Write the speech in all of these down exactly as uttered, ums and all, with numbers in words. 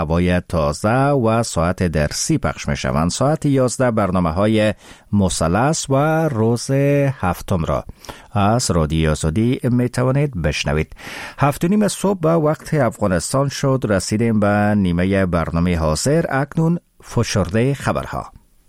هوای تازه و ساعت درسی پخش می شوند. ساعت یازده برنامه های مثلث و روز هفتم را از رادیو آزادی می توانید بشنوید. هفت و نیم صبح به وقت افغانستان شد. رسیدیم به نیمه برنامه حاضر. اکنون فشرده خبرها.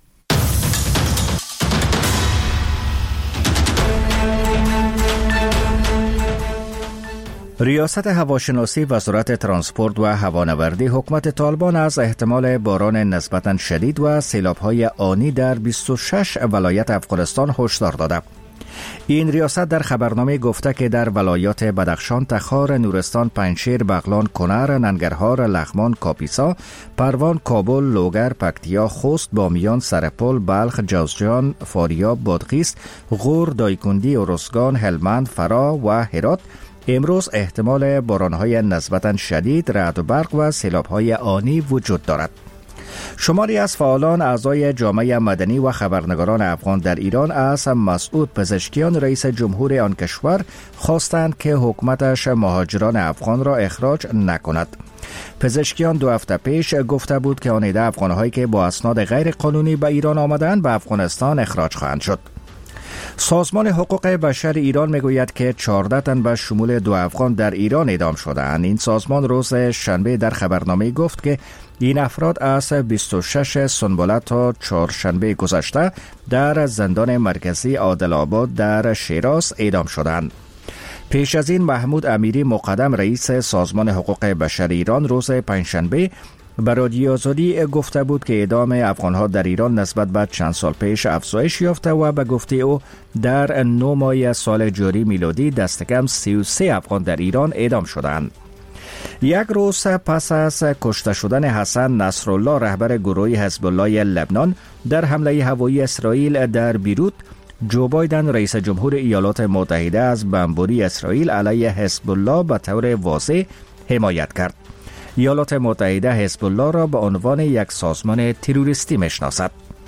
ریاست هواشناسی وزارت ترانسپورت و هوانوردی حکومت طالبان از احتمال باران نسبتاً شدید و سیلاب‌های آنی در بیست و شش ولایت افغانستان هشدار داده. این ریاست در خبرنامه گفته که در ولایات بدخشان، تخار، نورستان، پنجشیر، بغلان، کنر، ننگرهار، لغمان، کاپیسا، پروان، کابل، لوگر، پکتیا، خوست، بامیان، سرپل، بلخ، جوزجان، فاریاب، بادغیس، غور، دایکندی، ارزگان، هلمند، فرا و هرات امروز احتمال باران‌های نسبتاً شدید، رعد و برق و سیلاب‌های آنی وجود دارد. شماری از فعالان اعضای جامعه مدنی و خبرنگاران افغان در ایران از مسعود پزشکیان رئیس جمهور آن کشور خواستند که حکومتش مهاجران افغان را اخراج نکند. پزشکیان دو هفته پیش گفته بود که آن عده افغان‌هایی که با اسناد غیر قانونی به ایران آمدند به افغانستان اخراج خواهند شد. سازمان حقوق بشر ایران میگوید که چهارده تن به شمول دو افغان در ایران اعدام شدند. این سازمان روز شنبه در خبرنامه گفت که این افراد از بیست و شش سنبله تا چهارشنبه گذشته در زندان مرکزی عادل‌آباد در شیراز اعدام شدند. پیش از این محمود امیری مقدم رئیس سازمان حقوق بشر ایران روز پنجشنبه به رادیو آزادی گفته بود که اعدام افغان‌ها در ایران نسبت به چند سال پیش افزایش یافته و به گفته او در نه ماه سال جاری میلادی دست کم سی و سه افغان در ایران اعدام شدند. یک روز پس از کشته شدن حسن نصرالله رهبر گروه حزب الله لبنان در حمله هوایی اسرائیل در بیروت، جو بایدن رئیس جمهور ایالات متحده از بمباری اسرائیل علیه حزب الله به طور واضح حمایت کرد. ایالات متحده حزب الله را به عنوان یک سازمان تروریستی میشناسد.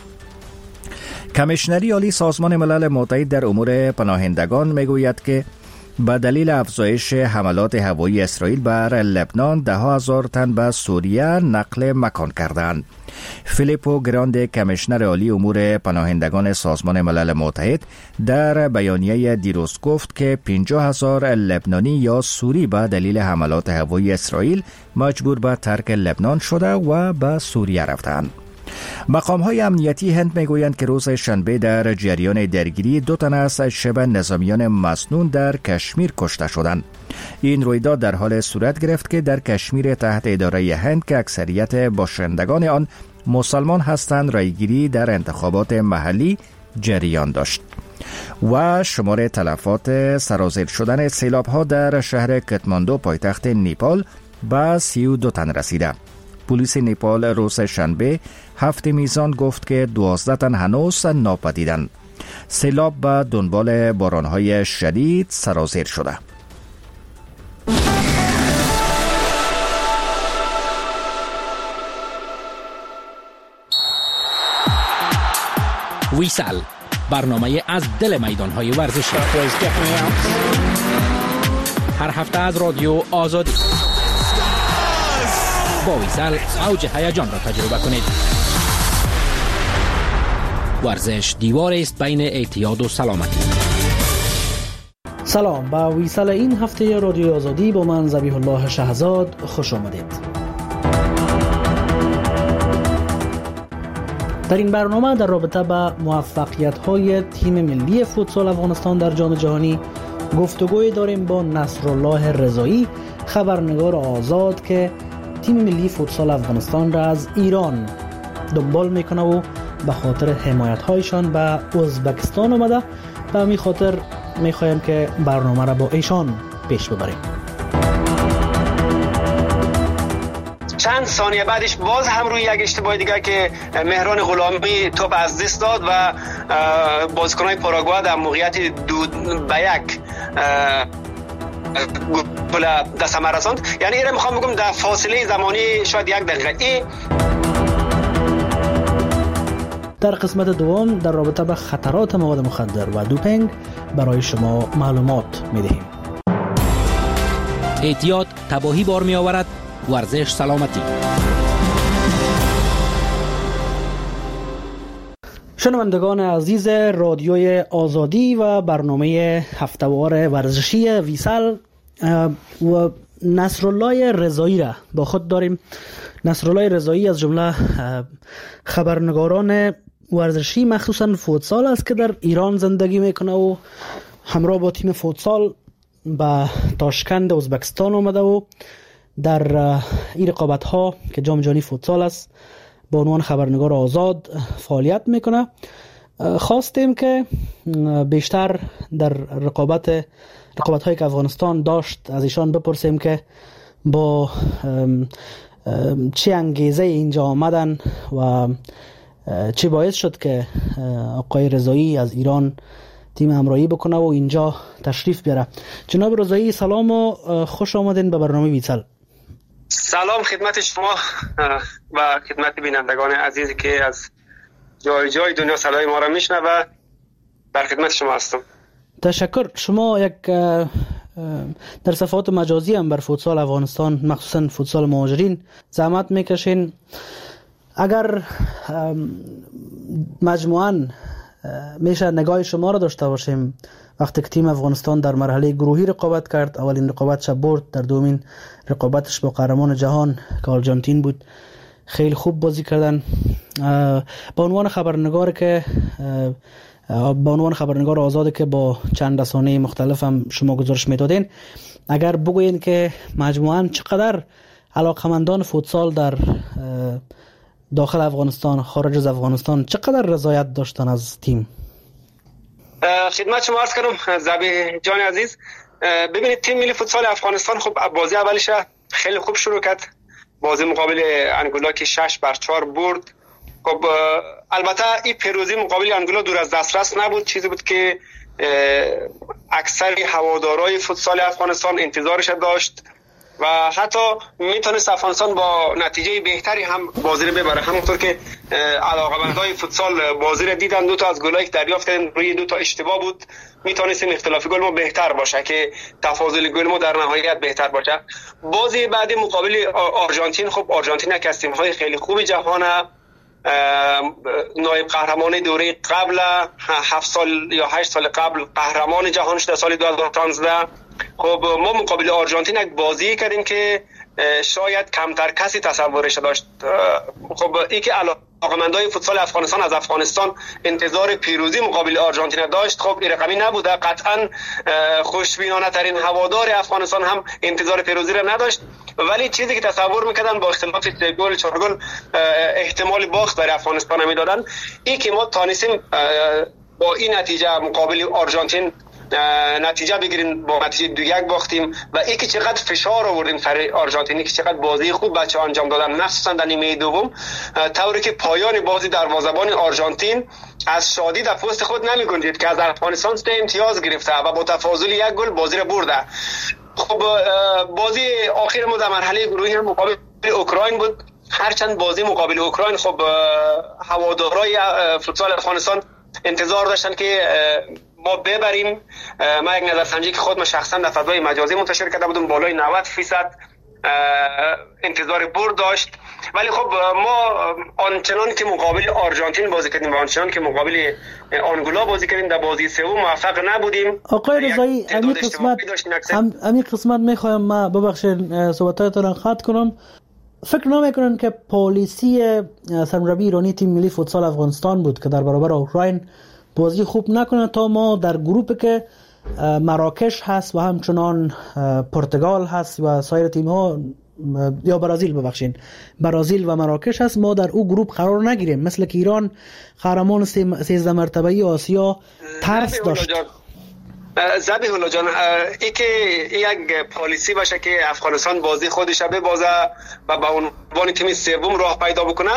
کمیشنری عالی سازمان ملل متحد در امور پناهندگان میگوید که به دلیل افزایش حملات هوایی اسرائیل بر لبنان ده ها هزار تن به سوریه نقل مکان کردند. فیلیپو گراند کمیشنر عالی امور پناهندگان سازمان ملل متحد در بیانیه دیروز گفت که پنجاه هزار لبنانی یا سوری به دلیل حملات هوایی اسرائیل مجبور به ترک لبنان شده و به سوریه رفتند. مقام‌های امنیتی هند میگویند که روز شنبه در جریان درگیری دو تن از شبه نظامیان مسنون در کشمیر کشته شدند. این رویداد در حال صورت گرفت که در کشمیر تحت اداره هند که اکثریت باشندگان آن مسلمان هستند رایگیری در انتخابات محلی جریان داشت و شمار تلفات سرازیر شدن سیلاب‌ها در شهر کتماندو پایتخت نیپال به سی و دو تن رسیده. پلیس نیپال روز شنبه هفت میزان گفت که دوازده تن هنوز ناپدیدند. سیلاب به دنبال بارانهای شدید سرازیر شده. ویسال، برنامه از دل میدانهای ورزشی، هر هفته از رادیو آزادی. با ویسال اوج هیجان را تجربه کنید. ورزش دیوار است بین اعتیاد و سلامتی. سلام، با ویسال این هفته رادیو آزادی با من ذبیح الله شهزاد خوش آمدید. در این برنامه در رابطه با موفقیت‌های تیم ملی فوتسال افغانستان در جام جهانی گفتگوی داریم با نصرالله رضایی، خبرنگار آزاد که تیم ملی فوتسال افغانستان را از ایران دنبال میکنه و به خاطر حمایت‌هایشان به ازبکستان اومده. به همین خاطر میخوایم که برنامه را با ایشان پیش ببریم. چند ثانیه بعدش باز هم روی یک اشتباه دیگر که مهران غلامی توپ از دست داد و بازیکن‌های پاراگوئه در موقعیت دو به یک گل دست هم رساند. یعنی اینو میخوام بگم در فاصله زمانی شاید یک دقیقه. این در قسمت دوم در رابطه با خطرات مواد مخدر و دوپینگ برای شما معلومات میدهیم. اعتیاد تباهی بار می آورد ورزش سلامتی. شنوندگان عزیز رادیوی آزادی و برنامه هفته‌وار ورزشی ویسل و نصرالله رضایی را با خود داریم. نصرالله رضایی از جمله خبرنگاران ورزشی مخصوصا فوتسال است که در ایران زندگی میکنه و همراه با تیم فوتسال به تاشکند ازبکستان آمده و در این رقابت ها که جام جهانی فوتسال است به عنوان خبرنگار آزاد فعالیت میکنه. خواستیم که بیشتر در رقابت رقابت هایی که افغانستان داشت از ایشان بپرسیم که با چه انگیزه اینجا آمدن و چه باعث شد که آقای رضایی از ایران تیم همراهی بکنه و اینجا تشریف بیاره. جناب رضایی سلام و خوش آمدین به برنامه ویسل. سلام خدمت شما و خدمت بینندگان عزیزی که از جای جای دنیا صدای ما را میشنوه و در خدمت شما هستم. تشکر. شما یک در صفحات مجازی هم بر فوتسال افغانستان مخصوصا فوتسال مهاجرین زحمت میکشین. اگر مجموعاً میشه نگاه شما را داشته باشیم وقتی که تیم افغانستان در مرحله گروهی رقابت کرد، اولین رقابتش برد، در دومین رقابتش با قهرمان جهان که آرژانتین بود خیلی خوب بازی کردن. به عنوان خبرنگار که به عنوان خبرنگار آزاده که با چند رسانه مختلف هم شما گزارش میدادین، اگر بگوین که مجموعاً چقدر علاقمندان فوتسال در داخل افغانستان خارج از افغانستان چقدر رضایت داشتن از تیم؟ خدمت شما عرض کنم زبی جان عزیز. ببینید تیم ملی فوتسال افغانستان خب بازی اولش خیلی خوب شروع کرد، بازی مقابل انگولا که شش بر چهار برد. خب البته این پیروزی مقابل انگولا دور از دسترس نبود، چیزی بود که اکثر هوادارهای فوتسال افغانستان انتظارش داشت و حتی میتونست افغانستان با نتیجه بهتری هم بازی رو ببره. همونطور که علاقه‌مندای فوتسال بازی رو دیدن، دو تا از گلایی که دریافت کردن روی دو تا اشتباه بود، میتونستیم اختلاف گل ما بهتر باشه که تفاضل گل ما در نهایت بهتر باشه. بازی بعدی مقابل آرژانتین، خب آرژانتین یک از تیم‌های خیلی خوب جهانه، نایب قهرمان دوره قبل هفت سال یا هشت سال قبل قهرمان جهان شده سال دو هزار و پانزده. خب ما مقابل آرژانتین یک بازی کردیم که شاید کمتر کسی تصورش داشت. خب این که علاقه‌مندای فوتسال افغانستان از افغانستان انتظار پیروزی مقابل آرژانتین داشت، خب این رقمی نبوده. قطعا خوشبینانه ترین هوادار افغانستان هم انتظار پیروزی را نداشت، ولی چیزی که تصور میکردن با اختلاف سه گل چهار گل احتمال باخت برای افغانستان میدادن، این که ما تانستیم با این نتیجه مقابل آرژانتین نتیجه بگیریم، با نتیجه دو یک باختیم و ای که چقدر فشار آوردیم سر آرژانتینی که چقدر بازی خوب بچه انجام دادن، مخصوصا در نیمه دوم، طوری که پایان بازی دروازه‌بان آرژانتین از شادی در پست خود نمی گنجید که از افغانستان سه امتیاز گرفته و با تفاضل یک گل بازی را برده. خب بازی آخر ما در مرحله گروهی مقابل اوکراین بود. هرچند بازی مقابل اوکراین خب هوادارهای فوتسال افغانستان انتظار داشتن که ما ببریم. ما یک نظرسنجی که خود ما شخصا در فضای مجازی منتشر کرده بودم بالای نود فیصد انتظار برد داشت، ولی خب ما آنچنان که مقابل آرژانتین بازی کردیم و آنچنان که مقابل آنگولا بازی کردیم در بازی سوم موفق نبودیم. آقای رضایی همین قسمت همین قسمت میخوایم ما ببخشید صحبتاتون رو قطع کنم. فکر نمیکنن که پالیسی سرمربی ایرانی تیم ملی فوتسال افغانستان بود که در برابر اوکراین بازی خوب نکنه تا ما در گروپ که مراکش هست و همچنان پرتغال هست و سایر تیم ها یا برازیل ببخشین برازیل و مراکش هست، ما در او گروپ قرار نگیریم، مثل که ایران قهرمان سیزده مرتبه‌ای آسیا ترس داشت. زبیح الله جان، ای که یک پالیسی باشه که افغانستان بازی خودش به بازه و به عنوان تیم سوم راه پیدا بکنه،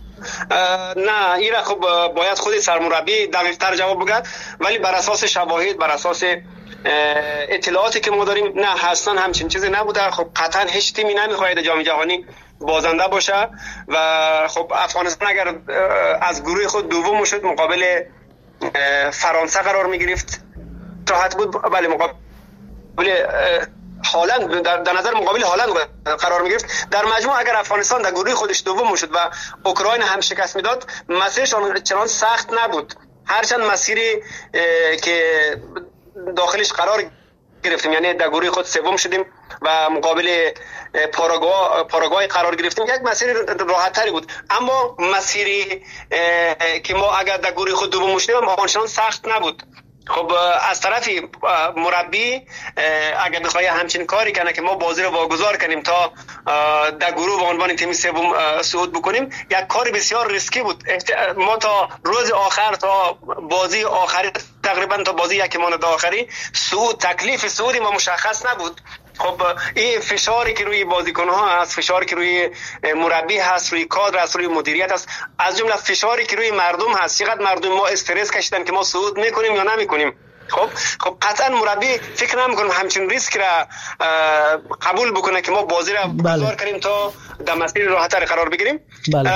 نه این را خب باید خود سرمربی دقیق تر جواب بگه، ولی بر اساس شواهد بر اساس اطلاعاتی که ما داریم نه اصلا همچین چیزی نبوده. خب قطعا هیچ تیمی نمیخواد جام جهانی بازنده باشه و خب افغانستان اگر از گروه خود دوم شد مقابل فرانسه قرار میگرفت راحت بود، ولی مقابل هالند در, در نظر مقابل هالند قرار می گرفت. در مجموع اگر افغانستان در گروه خودش دوم میشد و اوکراین هم شکست میداد، مسیرشان چنان سخت نبود. هرچند مسیری که داخلش قرار گرفتیم، یعنی در گروه خود سوم شدیم و مقابل پاراگوای پاراگوای قرار گرفتیم، یک مسیر راحت تری بود. اما مسیری که ما اگر در گروه خود دوم شدیم آنچنان سخت نبود. خب از طرفی مربی اگر بخواد همچین کاری کنه که ما بازی رو واگذار کنیم تا در گروه به عنوان تیم سوم صعود بکنیم، یک کار بسیار ریسکی بود. ما تا روز آخر، تا بازی آخری، تقریبا تا بازی یک ماه آخری، صعود تکلیف صعود ما مشخص نبود. خب این فشاری که روی بازیکن‌ها هست، فشاری که روی مربی هست، روی کادر هست، روی مدیریت هست، از جمله فشاری که روی مردم هست. چقدر مردم ما استرس کشیدن که ما صعود میکنیم یا نمیکنیم. خب خب قطعا مربی فکر نمیکنم همچین ریسک را قبول بکنه که ما بازی را گذار کنیم تا در مسیر راحت‌تر قرار بگیریم. بله.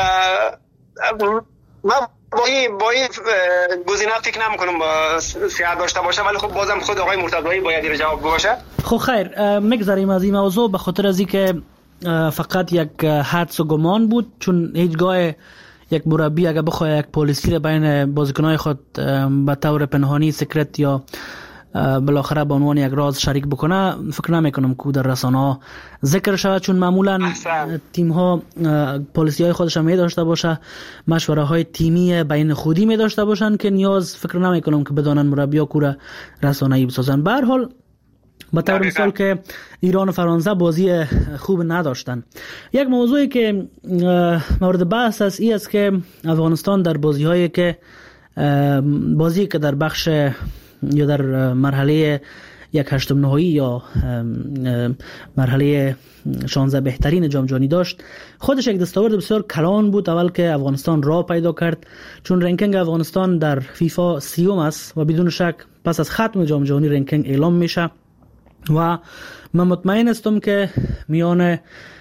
ما با این با این گزینه فکر نمی‌کنم صحت داشته باشه، ولی خب بازم خود آقای مرتضایی باید این جواب باشه. خب خیر، میگذاریم از این موضوع به خاطر از اینکه فقط یک حدس و گمان بود، چون هیچگاه یک مربی اگر بخواد یک پالیسی را بین بازیکن‌های خود به طور پنهانی، سکرت یا بالاخره به عنوان یک راز شریک بکنه، فکر نمیکنم که در رسانه‌ها ذکر شود، چون معمولا تیم ها پالیسی های خودش می داشته باشه، مشوره های تیمی بین خودی می داشته باشن که نیاز فکر نمیکنم که بدانن مربی ها کور رسانه‌ای بسازن. به هر حال به طور مثال که ایران و فرانسه بازی خوب نداشتن. یک موضوعی که مورد بحث است این است که افغانستان در بازی هایی که بازی که در بخش یا در مرحله یک هشتم نهایی یا مرحله شانزده بهترین جام جهانی داشت، خودش یک دستاورد بسیار کلان بود. اول که افغانستان راه پیدا کرد، چون رنکینگ افغانستان در فیفا سیوم است و بدون شک پس از ختم جام جهانی رنکینگ اعلام میشه و من مطمئن هستم که میان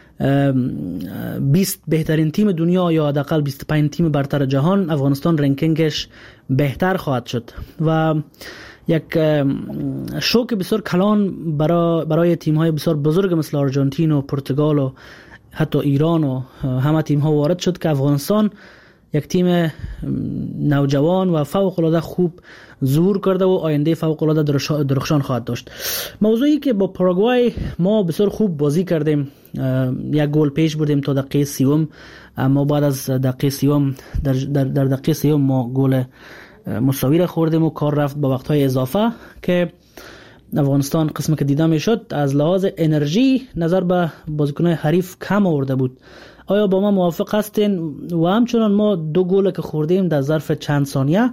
بیست بهترین تیم دنیا یا حداقل بیست و پنج تیم برتر جهان افغانستان رنکینگش بهتر خواهد شد و یک شوک بسیار کلان برای برای تیم‌های بسیار بزرگ مثل آرژانتین و پرتغال و حتی ایران و همه تیم‌ها وارد شد که افغانستان یک تیم نوجوان و فوق‌العاده خوب ظهور کرده و آینده فوق‌العاده درخشان خواهد داشت. موضوعی که با پاراگوای ما بسیار خوب بازی کردیم، یک گل پیش بودیم تا دقیقه سیوم، اما بعد از دقیقه سیوم در در, در دقیقه سیوم ما گل مساوی را خوردیم و کار رفت با وقت‌های اضافه که افغانستان قسمی که دیده میشد از لحاظ انرژی نظر به بازیکن‌های حریف کم آورده بود. آیا با ما موافق هستین؟ و همچنان ما دو گل که خوردیم در ظرف چند ثانیه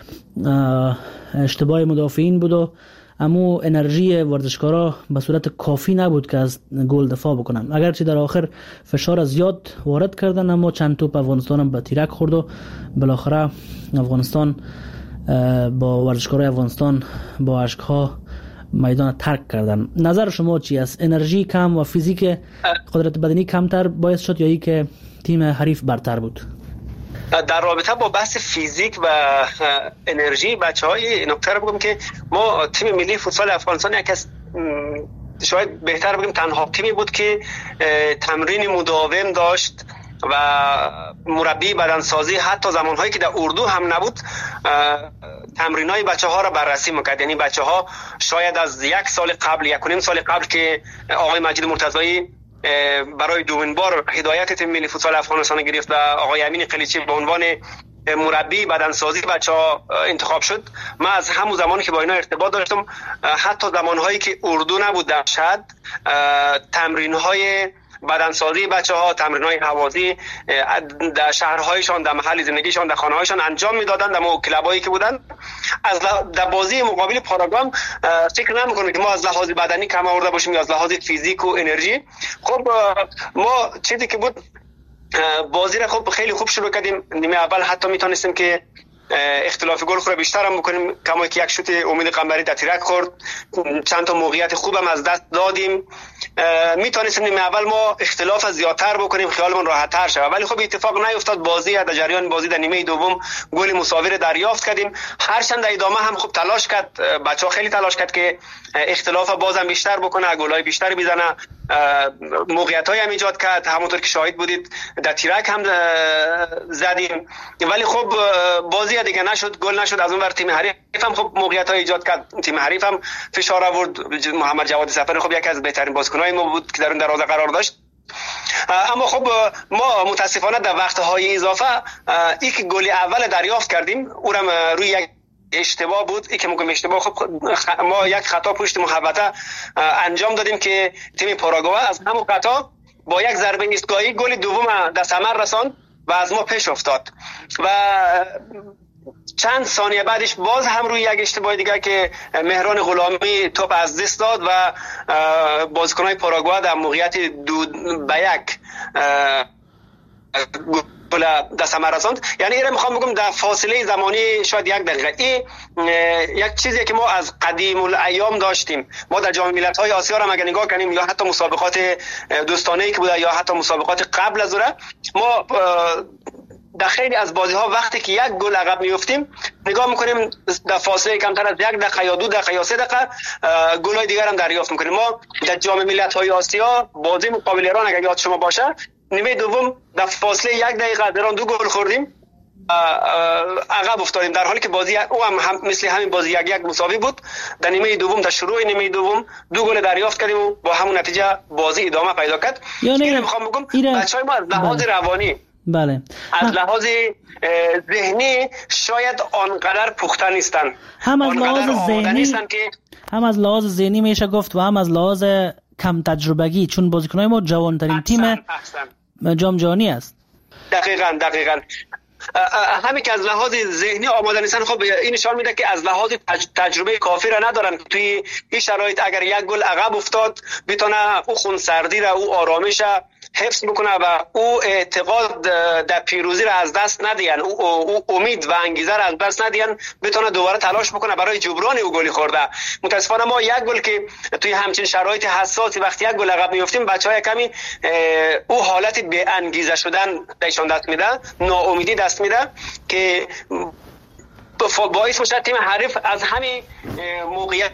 اشتباه مدافعین بود و اما انرژی ورزشکارا به صورت کافی نبود که از گل دفاع بکنن. اگرچه در آخر فشار زیاد وارد کردن، اما چند توپ افغانستان هم به تیرک خورد و بالاخره افغانستان با ورزشکارای افغانستان با اشک‌ها میدان ترک کردن. نظر شما چی است؟ انرژی کم و فیزیک قدرت بدنی کمتر باعث شد یا ای که تیم حریف برتر بود؟ در رابطه با بحث فیزیک و انرژی بچه‌های نکته رو بگم که ما تیم ملی فوتبال افغانستان یک از شاید بهتر بگیم تنها تیمی بود که تمرین مداوم داشت و مربی بدنسازی حتی زمانهایی که در اردو هم نبود تمرینای بچه ها را بررسی میکرد. یعنی بچه ها شاید از یک سال قبل یک و نیم سال قبل که آقای مجید مرتضایی برای دومین بار هدایت تیم ملی فوتبال افغانستان گرفت و آقای امین قلیچی به عنوان مربی بدنسازی بچه‌ها انتخاب شد، من از همون زمانی که با اینا ارتباط داشتم حتی زمانهایی که اردو نبود در شهر تمرین‌های بدنسازی بچه‌ها، تمرین‌های هوازی در شهرهایشان، در محل زندگیشان، در خانه‌هایشان انجام می‌دادند. در کلابایی که بودن از در بازی مقابل پاراگوام فکر نمی‌کنم که ما از لحاظ بدنی کم آورده باشیم یا از لحاظ فیزیک و انرژی. خب ما چیزی که بود بازی را خب خیلی خوب شروع کردیم. نیمه اول حتی میتونستیم که اختلاف گل خود بیشتر هم بکنیم، کما که یک شوت امید قنبری در تیرک خورد، چند تا موقعیت خوبم از دست دادیم. میتونستیم نیمه اول ما اختلاف زیادتر بکنیم، خیالمون راحت تر شه، ولی خب اتفاق نیفتاد. بازی در جریان بازی در نیمه دوم گل مساوی رو دریافت کردیم. هرچند در ادامه هم خوب تلاش کرد، بچه‌ها خیلی تلاش کرد که اختلاف بازم بیشتر بکنه، گلای بیشتر بزنه، موقعیت‌های هم ایجاد کرد، همونطور که شاهد بودید در تیرک هم زدیم، ولی خب بازی دیگه نشد، گل نشد. از اون ور تیم حریف هم خب موقعیت‌های ایجاد کرد، تیم حریف هم فشار آورد. محمد جواد سفری خب یکی از بهترین بازیکن‌های ما بود که در اون دروازه قرار داشت. اما خب ما متاسفانه در وقت‌های اضافه این که گل اول دریافت کردیم اونم روی یک اشتباه بود. این که میگم اشتباه، خب ما یک خطا پشت محوطه انجام دادیم که تیم پاراگوئه از همون خطا با یک ضربه ایستگاهی گل دوم در ثمر رساند و از ما پیش افتاد و چند ثانیه بعدش باز هم روی یک اشتباه دیگه که مهران غلامی توپ از دست داد و بازیکن‌های پاراگوئه در موقعیت دو به یک گل در ثمر رساند. یعنی اینو میخوام بگم در فاصله زمانی شاید یک دقیقه این یک چیزی که ما از قدیم الایام داشتیم. ما در جام ملت‌های آسیا را اگه نگاه کنیم یا حتی مسابقات دوستانه‌ای که بوده یا حتی مسابقات قبل از اون، ما در خیلی از بازی‌ها وقتی که یک گل عقب میافتیم نگاه میکنیم در فاصله کمتر از یک دقیقه یا دو دقیقه یا سه دقیقه گل‌های دیگر هم دریافت میکنیم. ما در جام ملت‌های آسیا بازی مقابل ایران اگه یاد شما باشه نیمه دوم در فاصله یک دقیقه در آن دو گل خوردیم، عقب افتادیم، در حالی که بازی او هم, هم مثل همین بازی یک یک مساوی بود. در نیمه دوم در شروع نیمه دوم دو گل دریافت کردیم و با همون نتیجه بازی ادامه پیدا کرد. یعنی اینو میخوام بگم بچهای ما از لحاظ بله. روانی بله از لحاظ ذهنی شاید آنقدر پخته نیستن، هم از لحاظ ذهنی که هم از لحاظ ذهنی میشه گفت و هم از لحاظ کم تجربگی، چون بازیکنای ما جوانترین تیم جام جهانی است. دقیقاً دقیقاً همین که از لحاظ ذهنی آماده نیستن، خب این نشان میده که از لحاظ تجربه کافی را ندارن. توی این شرایط اگر یک گل عقب افتاد بتونه او خونسردی را، او آرامش حفظ بکنه و او اعتقاد در پیروزی را از دست ندین، او, او امید و انگیزه را از دست ندین، بتونه دوباره تلاش بکنه برای جبران او گلی خورده. متاسفانه ما یک گل که توی همچین شرایط حساسی وقتی یک گل عقب میافتیم بچهای کمی او حالت بی انگیزه شدن نشون دست میده، ناامیدی دست میده که باعث میشه تیم حریف از همین موقعیت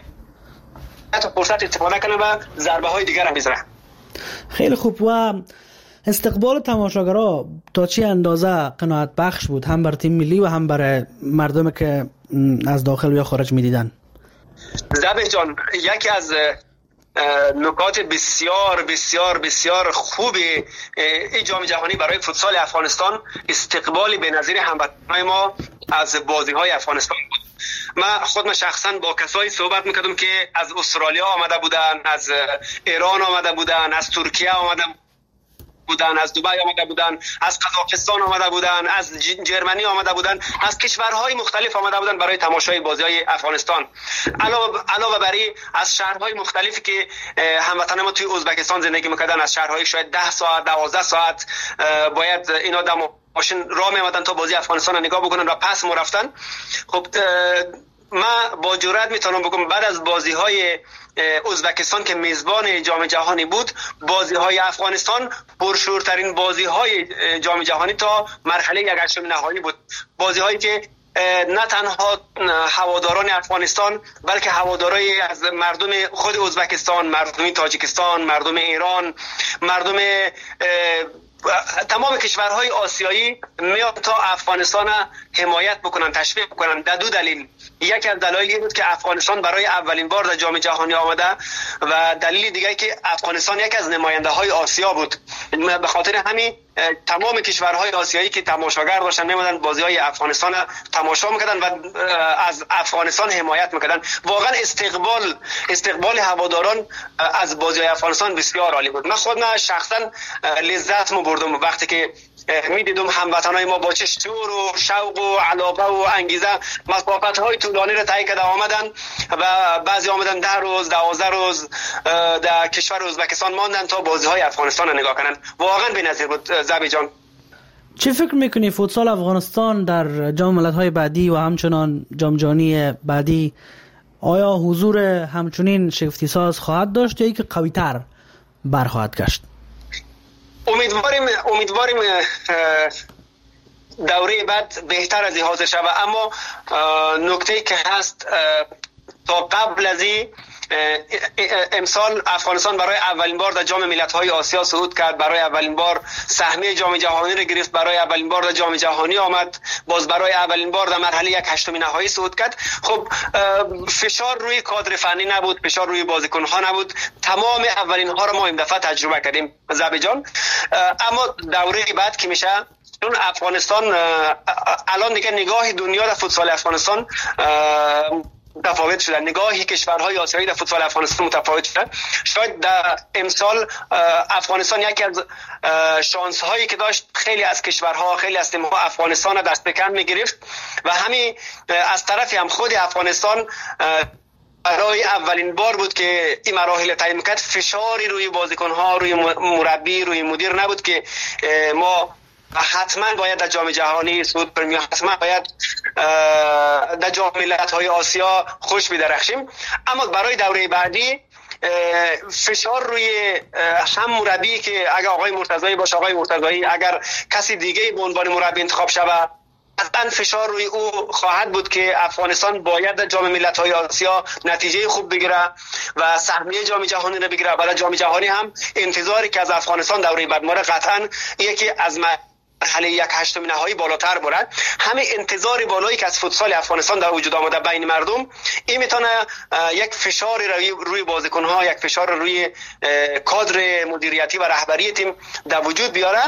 فرصت استفاده کنه و ضربه های دیگر هم بزنه. خیلی خوب. و استقبال تماشاگرها تا چه اندازه قناعت بخش بود، هم بر تیم ملی و هم برای مردم که از داخل و یا خارج میدیدن؟ زبه جان، یکی از نکات بسیار بسیار بسیار خوب این جام جهانی برای فوتسال افغانستان استقبال بی‌نظیر هموطنان ما از بازی‌های افغانستان بود. من خودم شخصا با کسایی صحبت میکردم که از استرالیا آمده بودن، از ایران آمده بودن، از ترکیه آمده بودن، از دبی آمده بودن، از قزاقستان آمده بودن، از جرمنی آمده بودن، از کشورهای مختلف آمده بودن برای تماشای بازی‌های افغانستان. علاوه علاوه بر از شهرهای مختلفی که هموطنان ما توی ازبکستان زندگی میکردن، از شهرهای شاید ده ساعت دوازده ساعت باید اینا دم ماشین راه می‌آمدن تا بازی افغانستان رو نگاه بکنن و پس مرفتن. خب من با جرئت میتونم بگم بعد از بازی‌های ازبکستان که میزبان جام جهانی بود، بازی‌های افغانستان پرشورترین بازی‌های جام جهانی تا مرحله یک هشتم نهایی بود. بازی‌هایی که نه تنها هواداران افغانستان بلکه هوادارای از مردم خود ازبکستان، مردم تاجیکستان، مردم ایران، مردم تمام کشورهای آسیایی میاد تا افغانستان حمایت بکنن، تشویق بکنن. در دو دلیل. یکی از دلایل این بود که افغانستان برای اولین بار در جام جهانی آمده و دلیل دیگه که افغانستان یکی از نماینده های آسیا بود. به خاطر همین تمام کشورهای آسیایی که تماشاگر داشتن میمدن بازی های افغانستان تماشا میکردن و از افغانستان حمایت میکردن. واقعا استقبال استقبال هواداران از بازی های افغانستان بسیار عالی بود. من خودم شخصا لذت می بردم وقتی که میدیدم هموطنای ما با چه شور و شوق و علاقه و انگیزه مسافت های طولانی را طی کرده آمدن و بعضی آمدن ده روز دوازده روز در کشور ازبکستان ماندن تا بازی های افغانستان را نگاه کنن. واقعا بی‌نظیر بود زبی جان. چه فکر میکنی فوتسال افغانستان در جام ملت‌های بعدی و همچنان جام جهانی بعدی آیا حضور همچنین شگفتی ساز خواهد داشت یا اینکه قوی‌تر برخواهد گشت؟ امیدواریم امیدواریم دوره بعد بهتر از این حاضر شود، اما نکته که هست تا قبل از این امسال افغانستان برای اولین بار در جام ملت‌های آسیا صعود کرد، برای اولین بار سهمیه جام جهانی را گرفت، برای اولین بار در جام جهانی آمد، باز برای اولین بار در مرحله یک هشتم نهایی صعود کرد. خب فشار روی کادر فنی نبود، فشار روی بازیکن‌ها نبود، تمام اولین ها را ما این دفعه تجربه کردیم زبجان. اما دوره بعد که میشه، چون افغانستان الان دیگه نگاه دنیا در فوتسال افغانستان متفاوت شده، نگاهی کشورهای آسیایی در فوتسال افغانستان متفاوت شده. شاید در امسال افغانستان یکی از شانس هایی که داشت، خیلی از کشورها، خیلی از تیم‌ها افغانستان دست به کم می‌گرفت و همین از طرفی هم خود افغانستان برای اولین بار بود که این مراحل طی می‌کرد، فشاری روی بازیکن‌ها، روی مربی، روی مدیر نبود که ما حتما باید در جام جهانی صعود کنیم، حتما باید در جام ملت‌های آسیا خوش بدرخشیم. اما برای دوره بعدی فشار روی هم مربی که اگر آقای مرتضایی باشه، آقای مرتضایی اگر کسی دیگه به عنوان مربی انتخاب شود، قطعا فشار روی او خواهد بود که افغانستان باید در جام ملت‌های آسیا نتیجه خوب بگیره و سهمیه جام جهانی رو بگیره. برای جام جهانی هم انتظاری که از افغانستان دوره بعد ما قطعا یکی از مرحله یک هشتم نهایی بالاتر برد. همین انتظار بالایی که از فوتسال افغانستان در وجود آمده بین مردم، این میتونه یک فشار روی روی بازیکن‌ها، یک فشار روی کادر مدیریتی و رهبری تیم در وجود بیاره.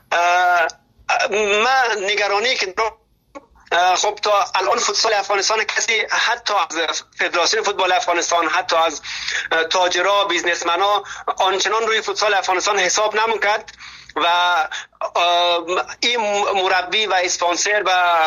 من نگرانی که خب تا الان فوتسال افغانستان کسی حتی از فدراسیون فوتبال افغانستان، حتی از تاجرها، بیزنسمن‌ها آنچنان روی فوتسال افغانستان حساب نمی‌کرد و این مربی و اسپانسر و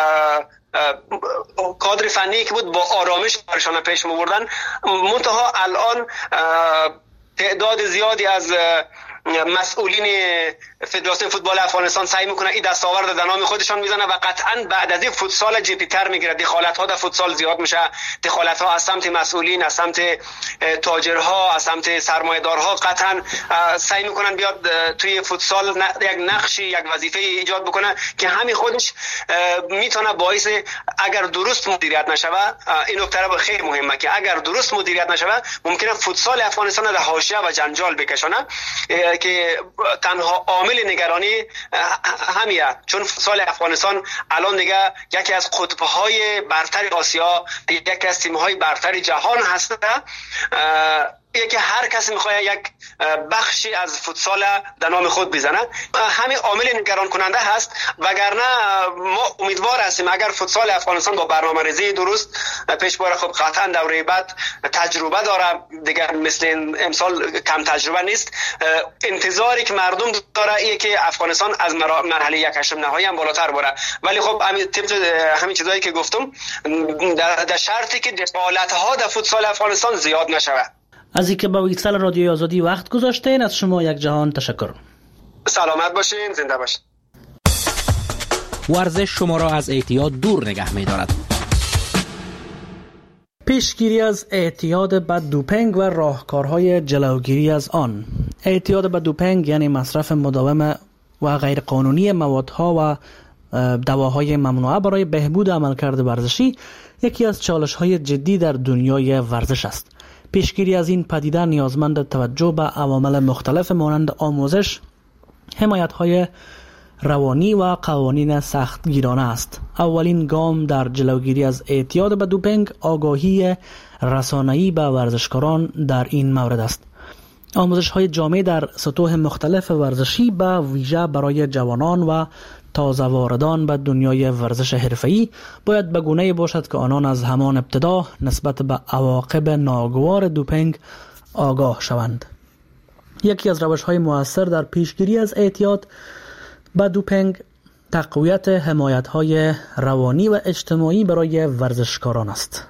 کادر فنی که بود با آرامش کارشان پیش می‌بردن. منتها الان تعداد زیادی از مسئولین فدراسیون فوتبال افغانستان سعی میکنه این دستاورد در نام خودشان میزنه و قطعا بعد از این فوتسال جدی تر میگیره. دخالت ها در فوتسال زیاد میشه، دخالت ها از سمت مسئولین، از سمت تاجرها، از سمت سرمایه‌دارها قطعا سعی میکنن بیاد توی فوتسال یک نقشی، یک وظیفه ایجاد بکنه که همین خودش میتونه باعث اگر درست مدیریت نشوه، این نکته خیلی مهمه که اگر درست مدیریت نشوه ممکنه فوتسال افغانستان در حاشیه و جنجال بکشونه که تنها عامل نگرانی همیه. چون فوتسال افغانستان الان دیگه یکی از قطب‌های برتر آسیا، یکی از تیم‌های برتر جهان هست، یکی هر کسی میخواد یک بخشی از فوتسال در نام خود بزنه. همین عامل نگران کننده هست، وگرنه ما امیدوار هستیم اگر فوتسال افغانستان با برنامه‌ریزی درست پیش بره، خب قطعا دوره بعد تجربه داره دیگه، مثل امسال کم تجربه نیست. انتظاری که مردم داره اینه که افغانستان از مرحله یک هشتم نهایی هم بالاتر بره، ولی خب همین طبق همین چیزایی که گفتم در شرطی که دخالت‌ها در فوتسال افغانستان زیاد نشوه. از اینکه با ویکسل رادیوی آزادی وقت گذاشتین، از شما یک جهان تشکر. سلامت باشین، زنده باشین. ورزش شما را از اعتیاد دور نگه می‌دارد. پیشگیری از اعتیاد به دوپینگ و راهکارهای جلوگیری از آن. اعتیاد به دوپینگ یعنی مصرف مداوم و غیرقانونی موادها و دواهای ممنوعه برای بهبود عملکرد ورزشی یکی از چالش‌های جدی در دنیای ورزش است. پیشگیری از این پدیده نیازمند توجه به عوامل مختلف مانند آموزش، حمایت‌های روانی و قوانین سختگیرانه است. اولین گام در جلوگیری از اعتیاد به دوپینگ آگاهی رسانه‌ای به ورزشکاران در این مورد است. آموزش‌های جامع در سطوح مختلف ورزشی به ویژه برای جوانان و تازه واردان به دنیای ورزش حرفه‌ای باید به گونه‌ای باشد که آنان از همان ابتدا نسبت به عواقب ناگوار دوپینگ آگاه شوند. یکی از روش‌های مؤثر در پیشگیری از اعتیاد به دوپینگ تقویت حمایت‌های روانی و اجتماعی برای ورزشکاران است.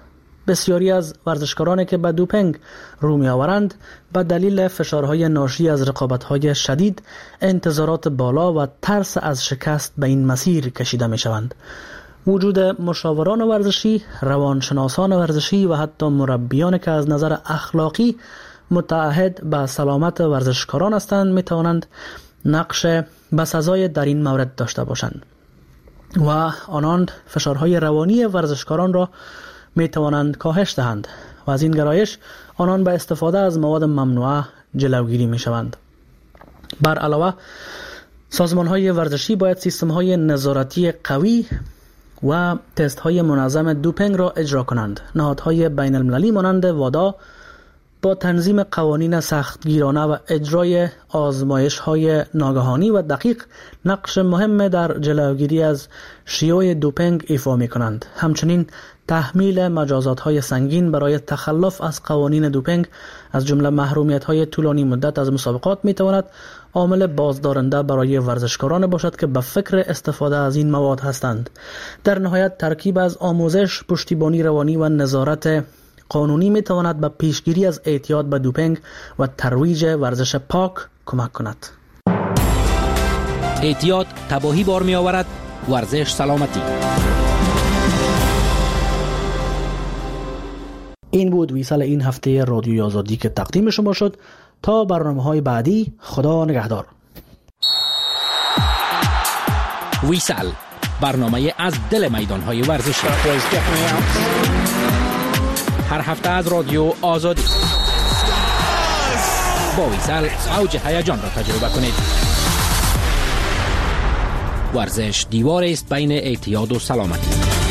بسیاری از ورزشکارانی که به دوپینگ رو می آورند به دلیل فشارهای ناشی از رقابت‌های شدید، انتظارات بالا و ترس از شکست به این مسیر کشیده می شوند. وجود مشاوران ورزشی، روانشناسان ورزشی و حتی مربیان که از نظر اخلاقی متعهد به سلامت ورزشکاران هستند می توانند نقش بسزای در این مورد داشته باشند و آنان فشارهای روانی ورزشکاران را می توانند کاهش دهند و از این گرایش آنان به استفاده از مواد ممنوعه جلوگیری می شوند. بر علاوه سازمان های ورزشی باید سیستم های نظارتی قوی و تست های منظم دوپینگ را اجرا کنند. نهادهای بین المللی مانند وادا با تنظیم قوانین سختگیرانه و اجرای آزمایش های ناگهانی و دقیق نقش مهم در جلوگیری از شیوع دوپینگ ایفا می کنند. همچنین تحمیل مجازات های سنگین برای تخلف از قوانین دوپینگ از جمله محرومیت های طولانی مدت از مسابقات می تواند عامل بازدارنده برای ورزشکاران باشد که به فکر استفاده از این مواد هستند. در نهایت ترکیب از آموزش، پشتیبانی روانی و نظارت قانونی می تواند به پیشگیری از اعتیاد به دوپینگ و ترویج ورزش پاک کمک کند. اعتیاد تباهی بار می آورد، ورزش سلامتی. این بود ویسال این هفته رادیوی آزادی که تقدیم شما شد. تا برنامه‌های بعدی، خدا نگهدار. ویسال، برنامه از دل میدان‌های ورزشی. هر هفته از رادیو آزادی. با ویسال اوج هیجان را تجربه کنید. ورزش دیوار است بین اعتیاد و سلامتی.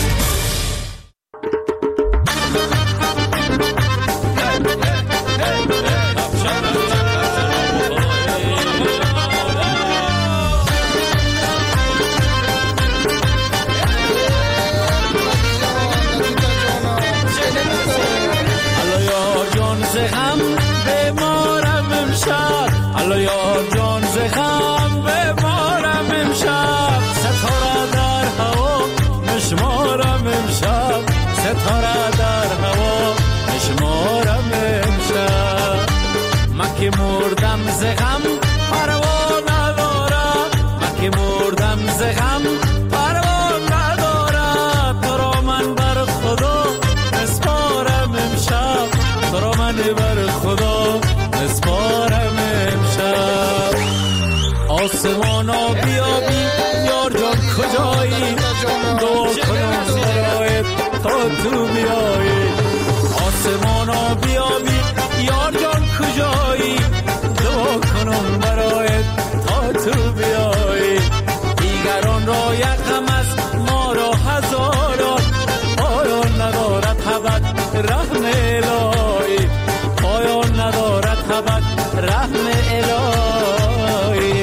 که مردم ز غم پروا ندارم، من که مردم ز غم پروا ندارم. تو را من بر خدا نسپارم امشب، تو را من بر خدا نسپارم امشب. آسمانا بیابی یار جان کجایی، دعا کنم برایت تا تو بیایی. آسمانا بیابی یار جان کجایی، دعا کنم برایت تا تو بیایی. دیگران را یک غم است، ما را هزاران، پایان ندارد ابد رحم الهی، پایان ندارد ابد رحم الهی.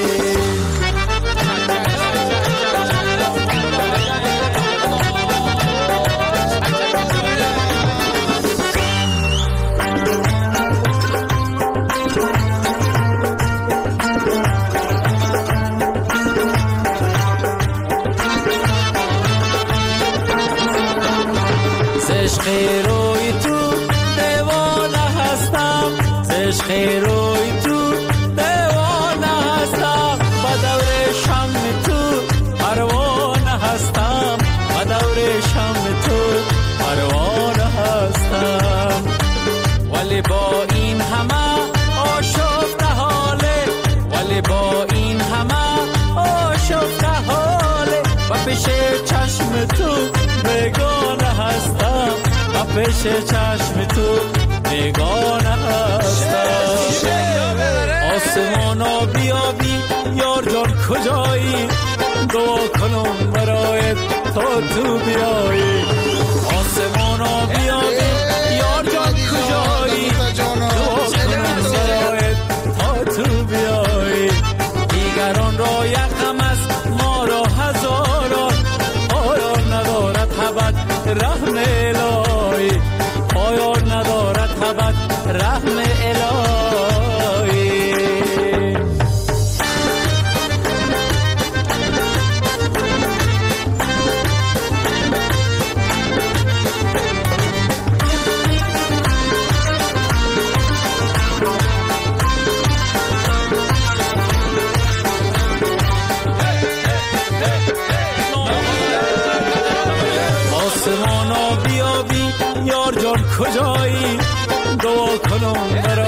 روی تو دیوانه هستم، عشق روی تو دیوانه هستم. با دور شم تو پروانه هستم، با دور شم تو پروانه هستم. ولی با این همه آشفته حاله، ولی با این همه آشفته حاله. و پیش چشم تو بیگانه هستم، و پیش چشم تو بیگانه هستم. آسمانا بیابی یار جان کجایی، دعا کنم برایت تا تو بیایی. آسمانا بیابی یار جان کجایی، دعا کنم برایت تا تو بیایی. دیگران را یک غم است، ما را هزاران، پایان ندارد ابد رحم الهی، پایان ندارد ابد رحم الهی. یار جان کجایی دعا کنم برای